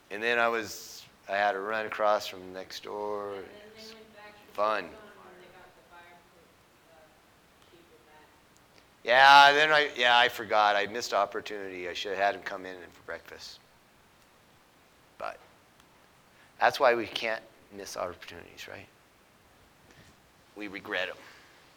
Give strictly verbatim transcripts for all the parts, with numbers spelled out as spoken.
And then I was, I had to run across from next door. And It then was they went back to fun. Tucson when they got the fire uh, people back. Yeah, then I, yeah, I forgot. I missed opportunity. I should have had him come in for breakfast. But that's why we can't miss opportunities, right? We regret them.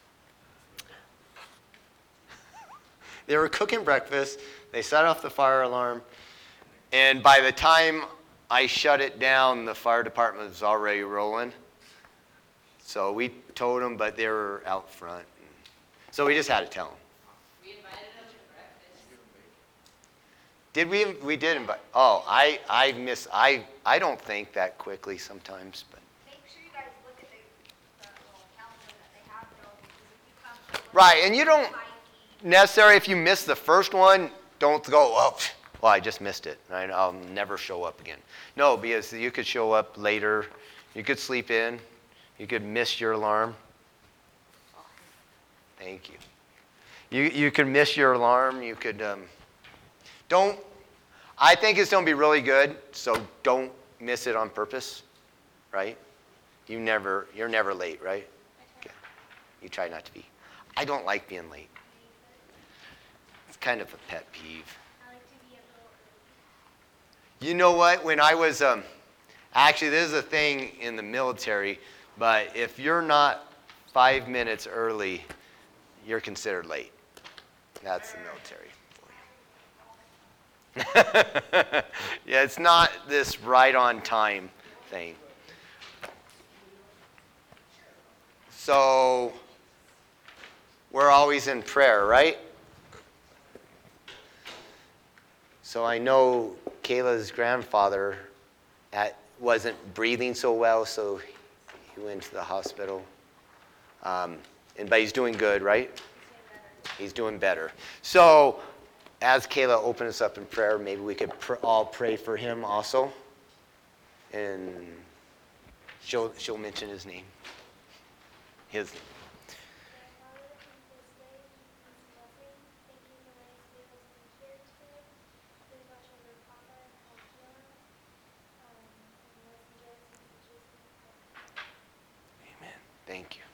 They were cooking breakfast. They set off the fire alarm. And by the time I shut it down, the fire department was already rolling. So we told them, but they were out front. So we just had to tell them. We invited them to breakfast. Did we? We did invite. Oh, I, I miss. I, I don't think that quickly sometimes, but. Make sure you guys look at the, the little calendar that they have though, because if you come to one Right, and you don't high key, necessarily, if you miss the first one, don't go, oh, pff, well, I just missed it. Right? I'll never show up again. No, because you could show up later. You could sleep in. You could miss your alarm. Thank you. You, you could miss your alarm. You could, um, don't, I think it's going to be really good, so don't miss it on purpose, right? You never, you're never late, right? Okay. You try not to be. I don't like being late. It's kind of a pet peeve. I like to be a little early. You know what? When I was, um, actually, this is a thing in the military, but if you're not five minutes early, you're considered late. That's the military for you. Yeah, it's not this right on time thing. So, we're always in prayer, right? So I know Kayla's grandfather at, wasn't breathing so well, so he went to the hospital. Um, and, but he's doing good, right? He's doing better. So as Kayla opens us up in prayer, maybe we could pr- all pray for him also. And she'll, she'll mention his name. His name. Amen. Thank you.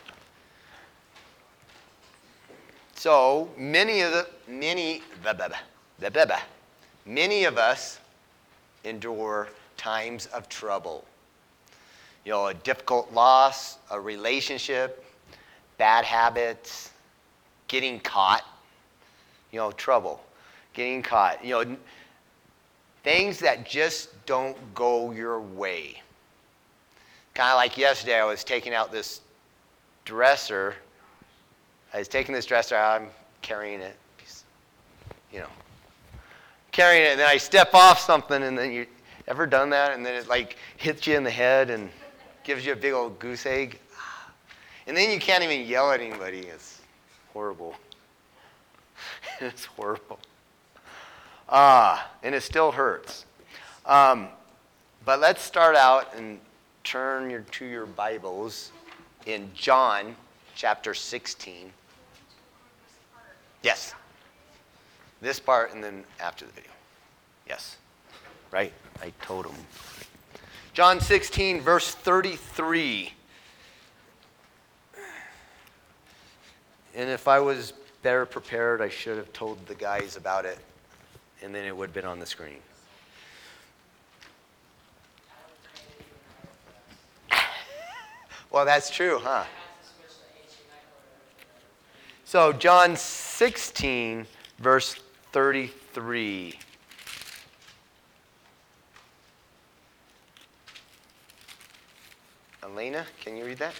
So many of the many blah, blah, blah, blah, blah, blah. Many of us endure times of trouble. You know, a difficult loss, a relationship, bad habits, getting caught. You know, trouble, getting caught. You know, things that just don't go your way. Kind of like yesterday, I was taking out this dresser. I was taking this dresser out, I'm carrying it, you know, carrying it, and then I step off something, and then you ever done that? And then it like hits you in the head and gives you a big old goose egg. And then you can't even yell at anybody. It's horrible. It's horrible. Ah, and it still hurts. Um, but let's start out and turn your, to your Bibles in John chapter sixteen. Yes. This part and then after the video. Yes. Right? I told him. John sixteen, verse thirty-three. And if I was better prepared, I should have told the guys about it, and then it would have been on the screen. Well, that's true, huh? So, John sixteen, verse thirty-three. Elena, can you read that?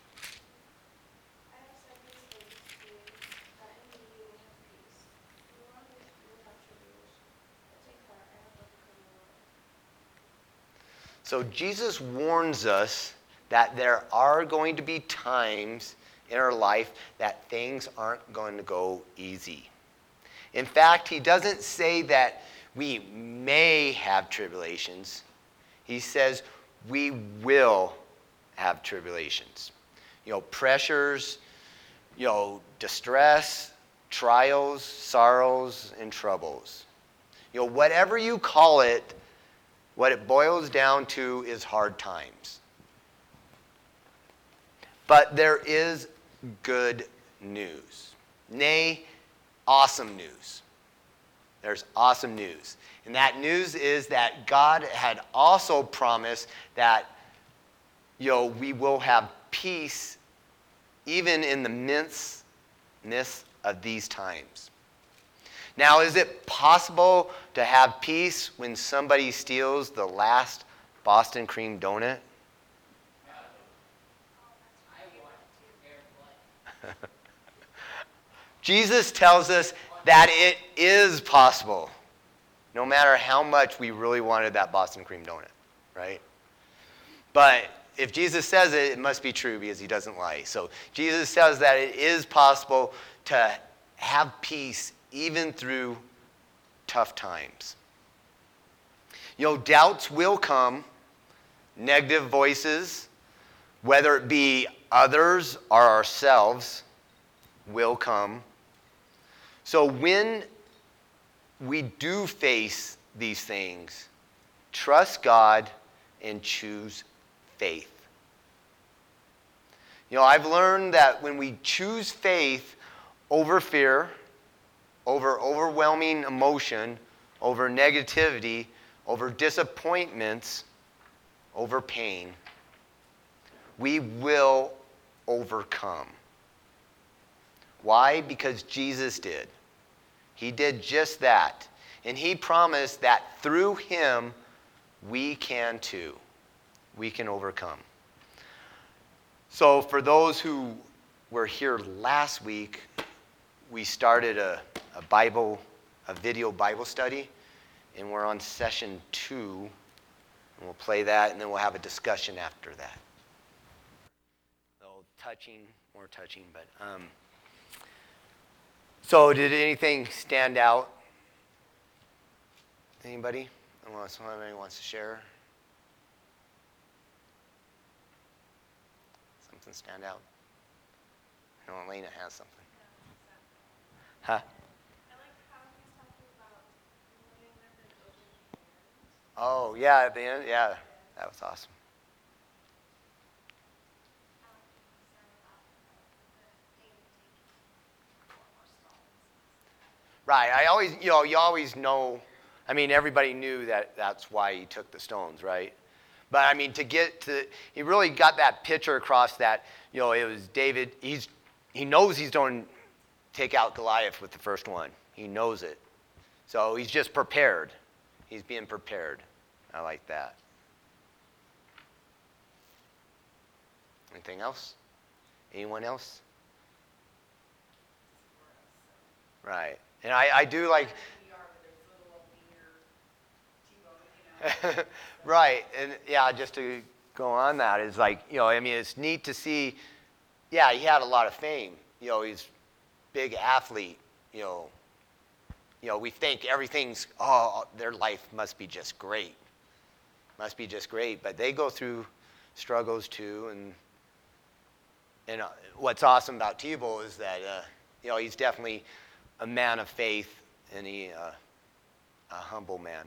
So Jesus warns us that there are going to be times in our life that things aren't going to go easy. In fact, he doesn't say that we may have tribulations. He says we will have tribulations. You know, pressures, you know, distress, trials, sorrows, and troubles. You know, whatever you call it, what it boils down to is hard times. But there is good news. Nay, awesome news. There's awesome news. And that news is that God had also promised that, you know, we will have peace even in the midst of these times. Now, is it possible to have peace when somebody steals the last Boston cream donut? Jesus tells us that it is possible, no matter how much we really wanted that Boston cream donut, right? But if Jesus says it, it must be true because he doesn't lie. So Jesus says that it is possible to have peace even through tough times. You know, doubts will come, negative voices, whether it be others or ourselves, will come. So when we do face these things, trust God and choose faith. You know, I've learned that when we choose faith over fear, over overwhelming emotion, over negativity, over disappointments, over pain, we will overcome. Why? Because Jesus did. He did just that. And he promised that through him, we can too. We can overcome. So for those who were here last week, we started a, a Bible, a video Bible study, and we're on session two, and we'll play that, and then we'll have a discussion after that. A little touching, more touching, but um, so did anything stand out? Anybody? Unless somebody wants to share? Something stand out? I know Elena has something. Huh? I like how he's talking about willingness and open hands. Oh, yeah, at the end? Yeah, that was awesome. Right, I always, you know, you always know, I mean, everybody knew that that's why he took the stones, right? But, I mean, to get to, he really got that picture across that, you know, it was David, he's, he knows he's going to take out Goliath with the first one. He knows it. So he's just prepared. He's being prepared. I like that. Anything else? Anyone else? Right. And I, I do like... Right. And, yeah, just to go on that is like, you know, I mean, it's neat to see, yeah, he had a lot of fame. You know, he's a big athlete, you know. You know, we think everything's, oh, their life must be just great. Must be just great. But they go through struggles too. And and uh, what's awesome about Tebow is that, uh, you know, he's definitely a man of faith and he, uh, a humble man.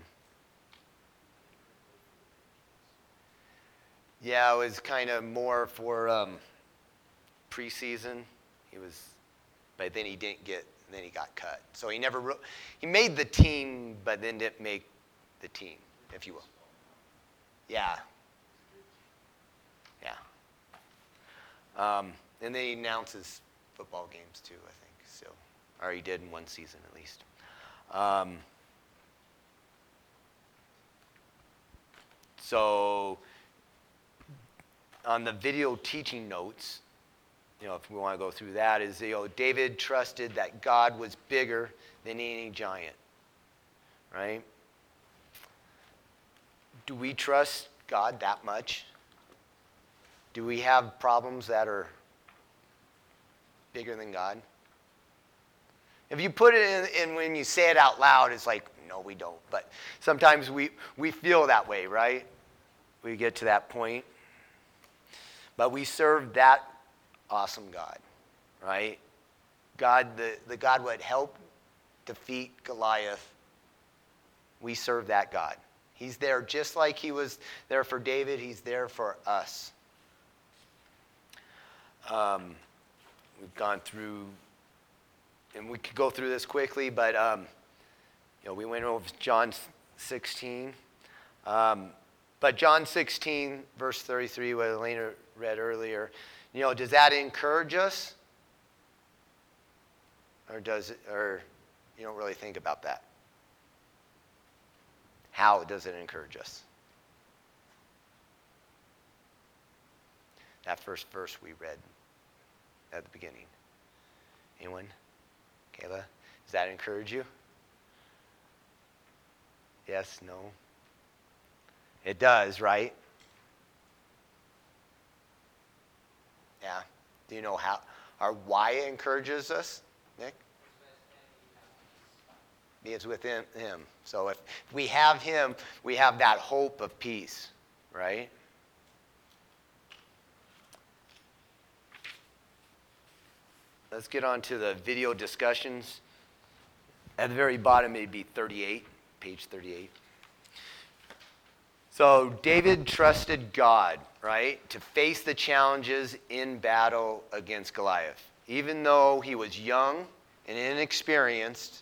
Yeah, it was kind of more for um, preseason. He was, but then he didn't get. Then he got cut. So he never. Re- he made the team, but then didn't make the team, if you will. Yeah. Yeah. Um, and then he announces football games too, I think. So, or he did in one season at least. Um, so. On the video teaching notes, you know, if we want to go through that, is, you know, David trusted that God was bigger than any giant, right? Do we trust God that much? Do we have problems that are bigger than God? If you put it in, in when you say it out loud, it's like, no, we don't. But sometimes we, we feel that way, right? We get to that point. But we serve that awesome God, right? God, the, the God would help defeat Goliath. We serve that God. He's there just like he was there for David. He's there for us. Um, we've gone through, and we could go through this quickly, but um, you know, we went over John sixteen. Um, but John sixteen, verse thirty-three, what Elena read earlier, you know, does that encourage us? Or does it, or you don't really think about that? How does it encourage us? That first verse we read at the beginning. Anyone? Kayla? Does that encourage you? Yes? No? It does, right? Yeah. Do you know how, or why it encourages us, Nick? It's within him. So if we have him, we have that hope of peace, right? Let's get on to the video discussions. At the very bottom, it'd be thirty-eight, page thirty-eight. So David trusted God, right, to face the challenges in battle against Goliath. Even though he was young and inexperienced,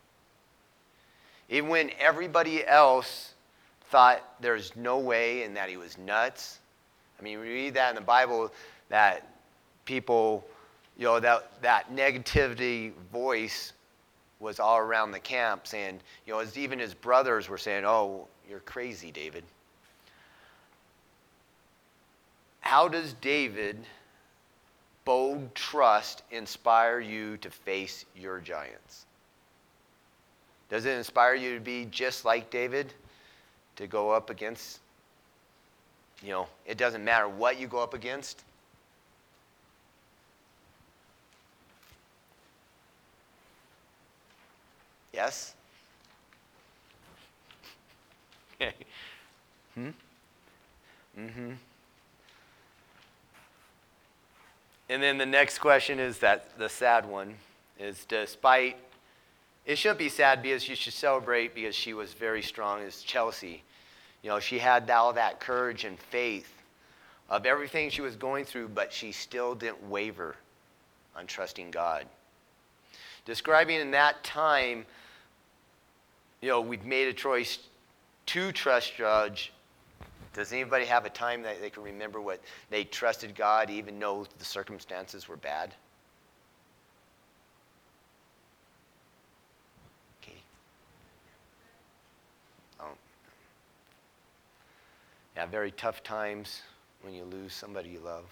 even when everybody else thought there's no way and that he was nuts. I mean, we read that in the Bible, that people, you know, that, that negativity voice was all around the camp saying, you know, as even his brothers were saying, oh, you're crazy, David. How does David bold trust inspire you to face your giants? Does it inspire you to be just like David? To go up against, you know, it doesn't matter what you go up against. Yes? Okay. Hmm? Mm-hmm. And then the next question is that the sad one is despite, it shouldn't be sad because you should celebrate because she was very strong as Chelsea. You know, she had all that courage and faith of everything she was going through, but she still didn't waver on trusting God. Describing in that time, you know, we've made a choice to trust Judge. Does anybody have a time that they can remember what they trusted God even though the circumstances were bad? Okay. Oh. Yeah, very tough times when you lose somebody you love.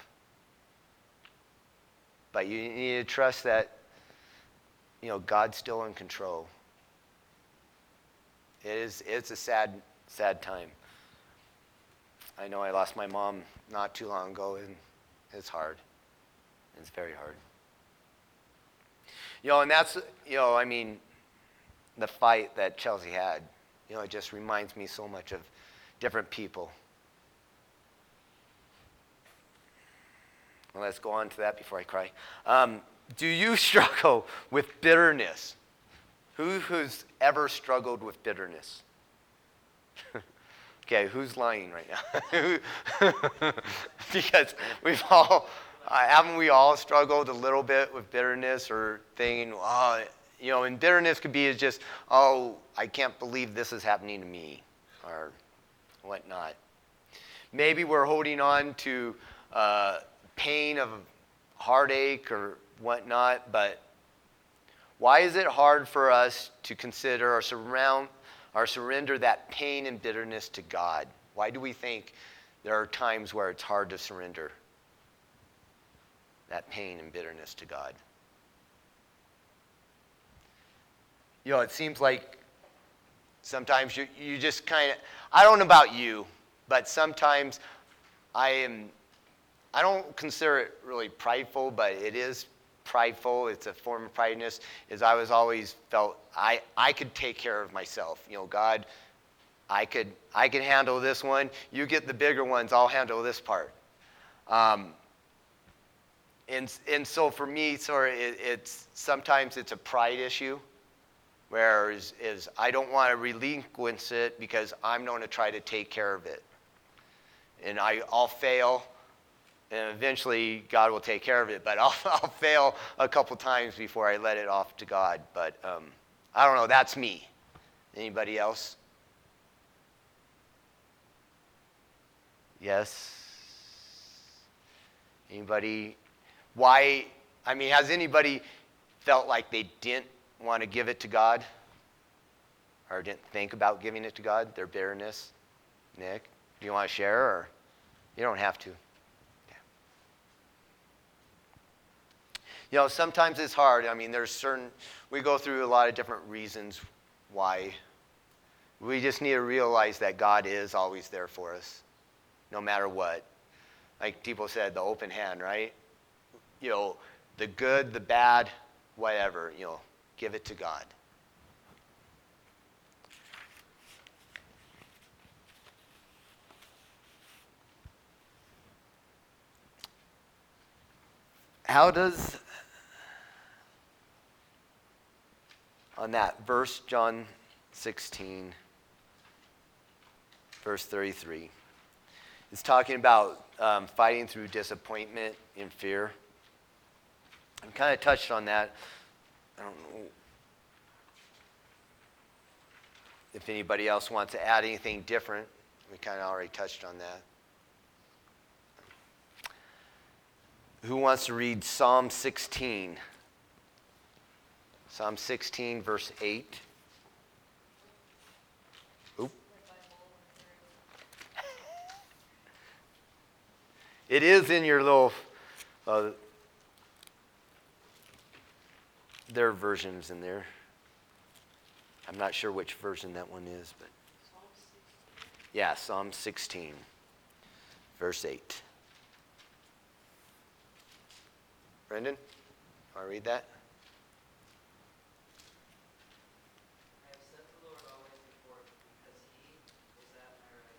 But you need to trust that, you know, God's still in control. It is, it's a sad, sad time. I know I lost my mom not too long ago, and it's hard. It's very hard. You know, and that's, you know, I mean, the fight that Chelsea had, you know, it just reminds me so much of different people. Well, let's go on to that before I cry. Um, do you struggle with bitterness? Who who's ever struggled with bitterness? Okay, who's lying right now? Because we've all, uh, haven't we all struggled a little bit with bitterness or thinking, oh, you know, and bitterness could be just, oh, I can't believe this is happening to me or whatnot. Maybe we're holding on to uh, pain of heartache or whatnot, but why is it hard for us to consider or surround or surrender that pain and bitterness to God? Why do we think there are times where it's hard to surrender that pain and bitterness to God? You know, it seems like sometimes you, you just kind of, I don't know about you, but sometimes I am, I don't consider it really prideful, but it is prideful. It's a form of pridefulness. Is I was always felt I, I could take care of myself. You know, God, I could I could handle this one. You get the bigger ones. I'll handle this part. Um, and and so for me, sorry, it, it's sometimes it's a pride issue, Whereas is I don't want to relinquish it because I'm going to try to take care of it. And I, I'll fail, and eventually God will take care of it. But I'll, I'll fail a couple times before I let it off to God. But um, I don't know. That's me. Anybody else? Yes? Anybody? Why? I mean, has anybody felt like they didn't want to give it to God? Or didn't think about giving it to God, their barrenness? Nick, do you want to share? Or you don't have to. Yeah. You know, sometimes it's hard. I mean, there's certain, we go through a lot of different reasons why. We just need to realize that God is always there for us, no matter what. Like people said, the open hand, right? You know, the good, the bad, whatever, you know, give it to God. How does, on that verse, John sixteen, verse thirty-three, it's talking about um, fighting through disappointment and fear. I kind of touched on that. I don't know if anybody else wants to add anything different. We kind of already touched on that. Who wants to read Psalm sixteen? Psalm sixteen, verse eight. Oop. It is in your little, uh, there are versions in there. I'm not sure which version that one is, but yeah, Psalm sixteen, verse eight. Brendan, want to read that? I have set the Lord always before me, because he is at my right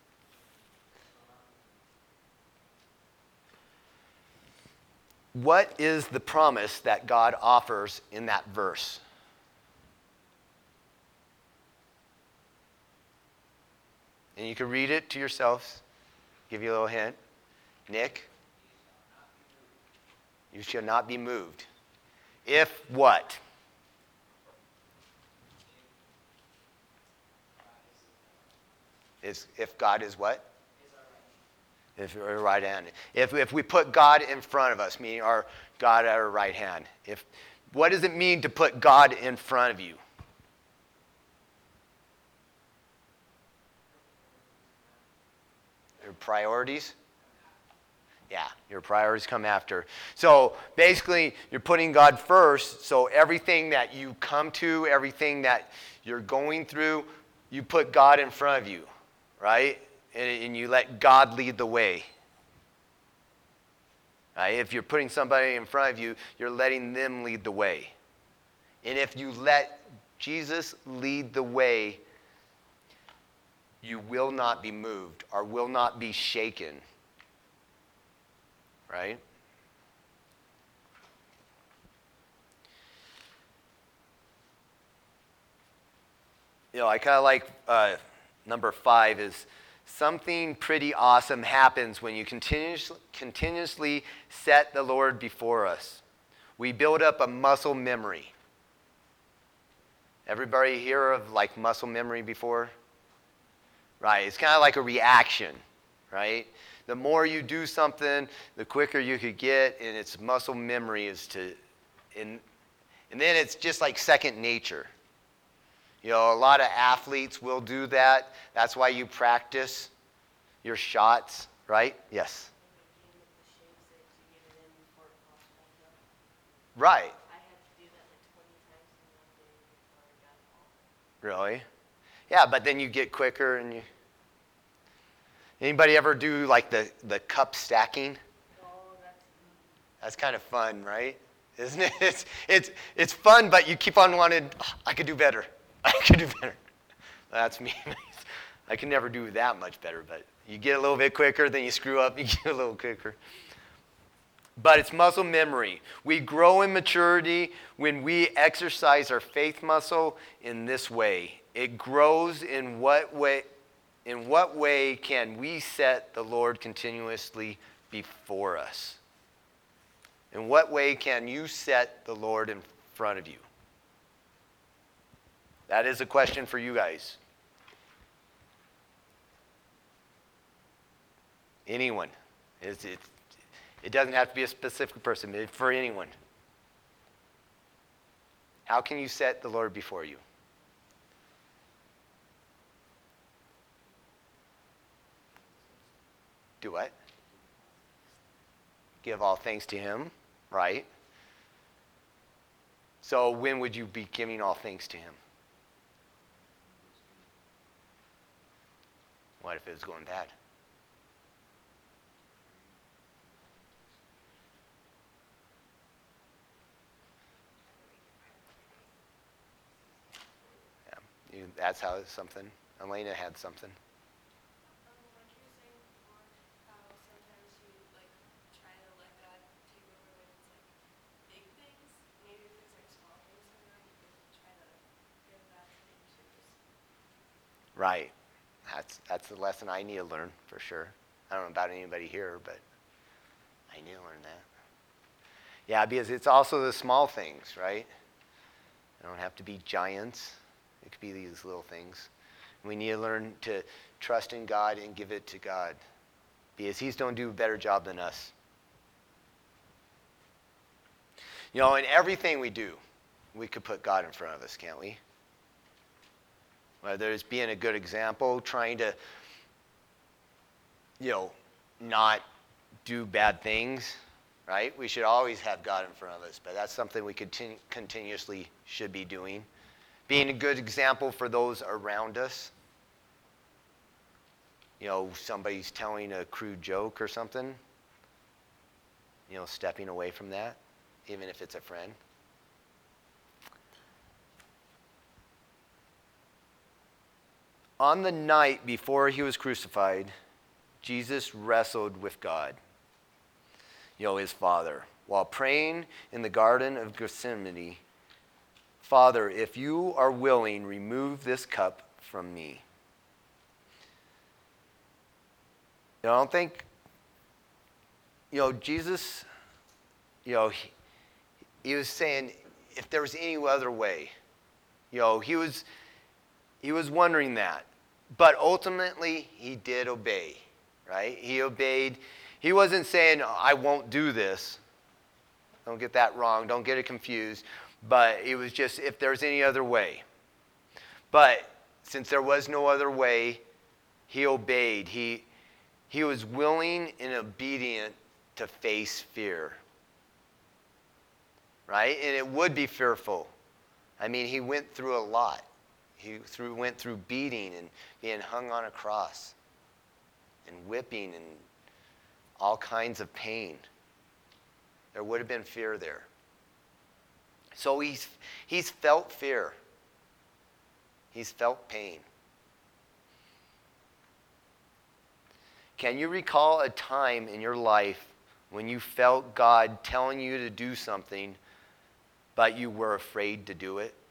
hand. What is the promise that God offers in that verse? And you can read it to yourselves. Give you a little hint. Nick? You shall not be moved. If what? Is if God is what? If our right hand. If if we put God in front of us, meaning our God at our right hand. If what does it mean to put God in front of you? Your priorities? Yeah, your priorities come after. So basically, you're putting God first. So everything that you come to, everything that you're going through, you put God in front of you, right? And, and you let God lead the way. Right? If you're putting somebody in front of you, you're letting them lead the way. And if you let Jesus lead the way, you will not be moved or will not be shaken. Right? You know, I kind of like uh, number five is something pretty awesome happens when you continuously, continuously set the Lord before us. We build up a muscle memory. Everybody hear of like muscle memory before? Right, it's kind of like a reaction, right? The more you do something, the quicker you could get, and its muscle memory is to, and, and then it's just like second nature. You know, a lot of athletes will do that. That's why you practice your shots, right? Yes. Right. I had to do that like twenty times in one day before I got home. Really? Yeah, but then you get quicker and you... Anybody ever do like the, the cup stacking? Oh, that's That's kind of fun, right? Isn't it? It's, it's, it's fun, but you keep on wanting, oh, I could do better. I could do better. That's me. I can never do that much better, but you get a little bit quicker, then you screw up, you get a little quicker. But it's muscle memory. We grow in maturity when we exercise our faith muscle in this way. It grows in what way in what way can we set the Lord continuously before us? In what way can you set the Lord in front of you? That is a question for you guys. Anyone. It's, it's, it doesn't have to be a specific person, but for anyone. How can you set the Lord before you? Do what? Give all things to him, right? So when would you be giving all things to him? What if it was going bad? Yeah, you, that's how it's something. Elena had something. Um, like you were saying before, how sometimes you like try to let God take over when it's like big things. Maybe if it's like small things going on, you can try to give that to him too. Right. That's that's the lesson I need to learn for sure. I don't know about anybody here, but I need to learn that. Yeah, because it's also the small things, right? They don't have to be giants. It could be these little things. We need to learn to trust in God and give it to God, because He's going to do a better job than us. You know, in everything we do, we could put God in front of us, can't we? Whether it's being a good example, trying to, you know, not do bad things, right? We should always have God in front of us, but that's something we continu- continuously should be doing. Being a good example for those around us. You know, somebody's telling a crude joke or something. You know, stepping away from that, even if it's a friend. On the night before he was crucified, Jesus wrestled with God, you know, his Father, while praying in the Garden of Gethsemane. Father, if you are willing, remove this cup from me. You know, I don't think, you know, Jesus, you know, he, he was saying if there was any other way, you know, he was, he was wondering that. But ultimately, he did obey, right? He obeyed. He wasn't saying, I won't do this. Don't get that wrong. Don't get it confused. But it was just, if there's any other way. But since there was no other way, he obeyed. He, he was willing and obedient to face fear, right? And it would be fearful. I mean, he went through a lot. He through, went through beating and being hung on a cross and whipping and all kinds of pain. There would have been fear there. So he's, he's felt fear. He's felt pain. Can you recall a time in your life when you felt God telling you to do something, but you were afraid to do it?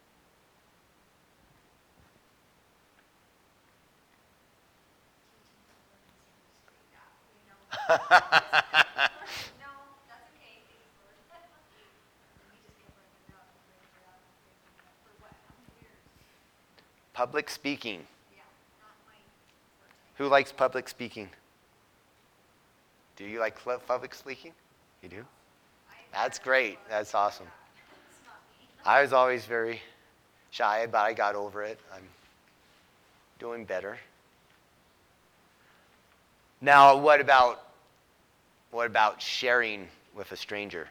No, that's okay. Thanks, Lord. We just kept working out and praying for that and praying for that. For what? How many years? Public speaking. Yeah, not my forte. Who likes public speaking? Do you like cl- public speaking? You do? That's great. That's awesome. It's not me. I was always very shy, but I got over it. I'm doing better. Now, what about what about sharing with a stranger?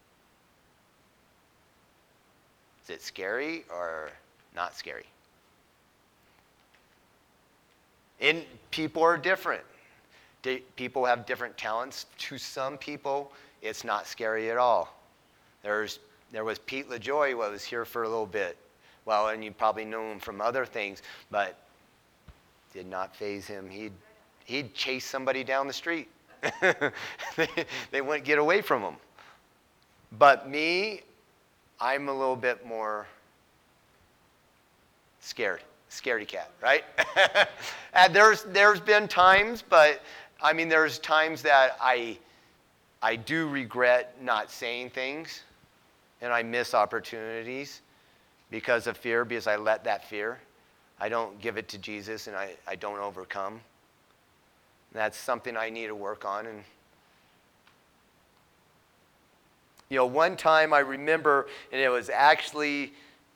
Is it scary or not scary? And people are different. Di- People have different talents. To some people, it's not scary at all. There's there was Pete LaJoy, who was here for a little bit. Well, and you probably know him from other things, but did not faze him. He'd he'd chase somebody down the street. they, they wouldn't get away from them. But me, I'm a little bit more scared. Scaredy cat, right? And there's there's been times, but I mean there's times that I I do regret not saying things and I miss opportunities because of fear, because I let that fear. I don't give it to Jesus and I, I don't overcome. That's something I need to work on. And you know, one time I remember, and it was actually,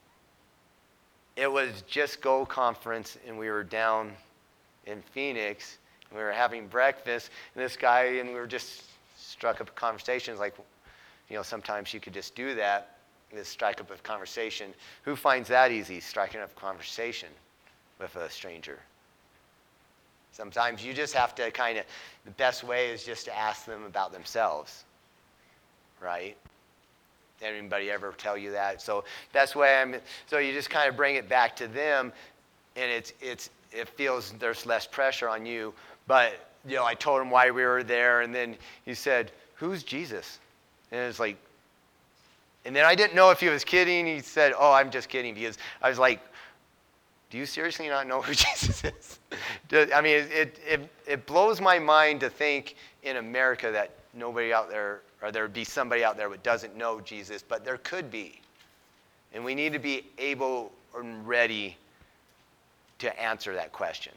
it was Just Go conference, and we were down in Phoenix, and we were having breakfast, and this guy, and we were just struck up conversations like, you know, sometimes you could just do that, just strike up a conversation. Who finds that easy, striking up a conversation with a stranger? Sometimes you just have to kind of, the best way is just to ask them about themselves, right? Anybody ever tell you that? So that's why I'm, so you just kind of bring it back to them, and it's, it's, it feels there's less pressure on you. But, you know, I told him why we were there, and then he said, who's Jesus? And it's like, and then I didn't know if he was kidding. He said, oh, I'm just kidding, because I was like, do you seriously not know who Jesus is? I mean, it, it, it blows my mind to think in America that nobody out there, or there would be somebody out there that doesn't know Jesus, but there could be. And we need to be able and ready to answer that question.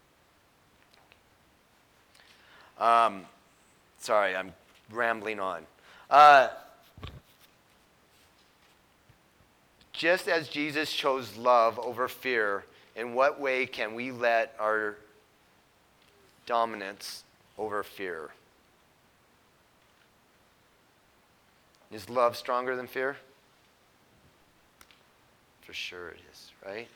Um, sorry, I'm rambling on. Uh, just as Jesus chose love over fear, in what way can we let our dominance over fear? Is love stronger than fear? For sure it is, right?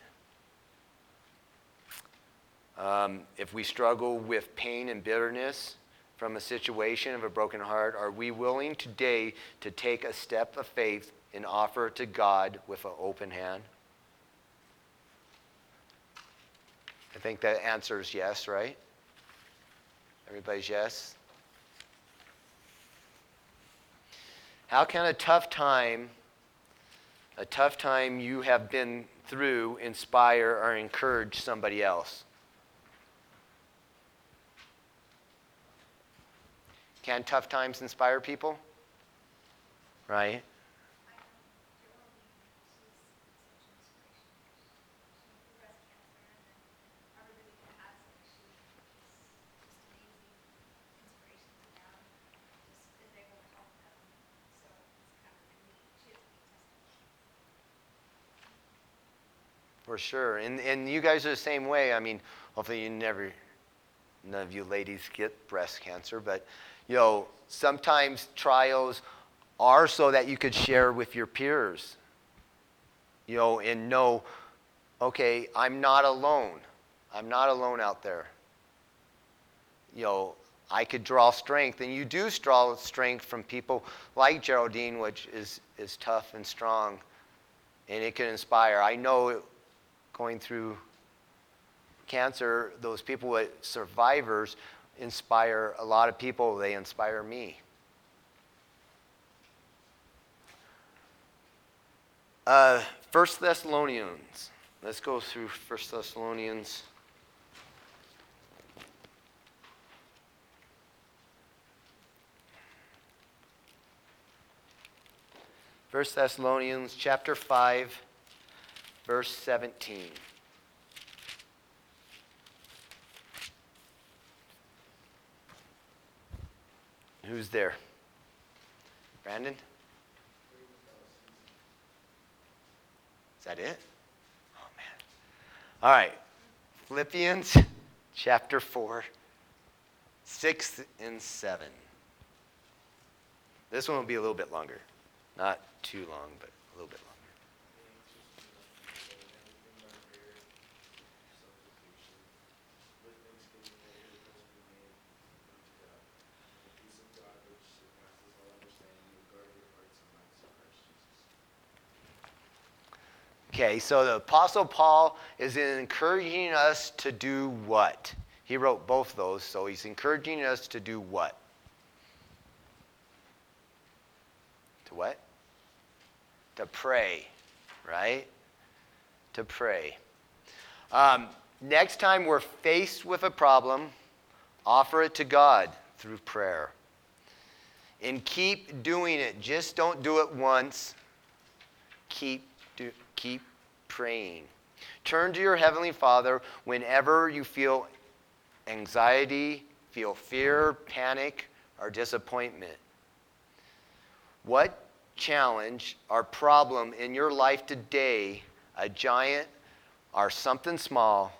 Um, if we struggle with pain and bitterness from a situation of a broken heart, are we willing today to take a step of faith and offer it to God with an open hand? I think that answer is yes, right? Everybody's yes? How can a tough time, a tough time you have been through, inspire or encourage somebody else? Can tough times inspire people? Right? For sure. And and you guys are the same way. I mean, hopefully you never, none of you ladies get breast cancer, but, you know, sometimes trials are so that you could share with your peers, you know, and know, okay, I'm not alone. I'm not alone out there. You know, I could draw strength, and you do draw strength from people like Geraldine, which is, is tough and strong, and it can inspire. I know going through cancer, those people, with survivors, inspire a lot of people. They inspire me. Uh, First Thessalonians. Let's go through First Thessalonians. First Thessalonians chapter five, verse seventeen. Who's there? Brandon? Is that it? Oh, man. All right. Philippians chapter four, six and seven. This one will be a little bit longer. Not too long, but a little bit longer. Okay, so the Apostle Paul is encouraging us to do what? He wrote both those, so he's encouraging us to do what? To what? To pray, right? To pray. Um, next time we're faced with a problem, offer it to God through prayer. And keep doing it. Just don't do it once. Keep, do, keep praying. Turn to your Heavenly Father whenever you feel anxiety, feel fear, panic, or disappointment. What challenge or problem in your life today, a giant or something small,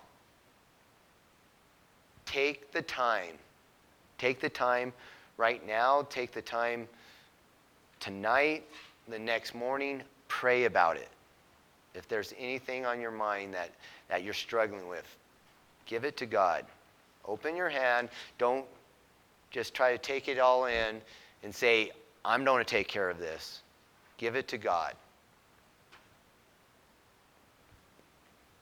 take the time. Take the time right now. Take the time tonight, the next morning. Pray about it. If there's anything on your mind that, that you're struggling with, give it to God. Open your hand. Don't just try to take it all in and say, I'm going to take care of this. Give it to God.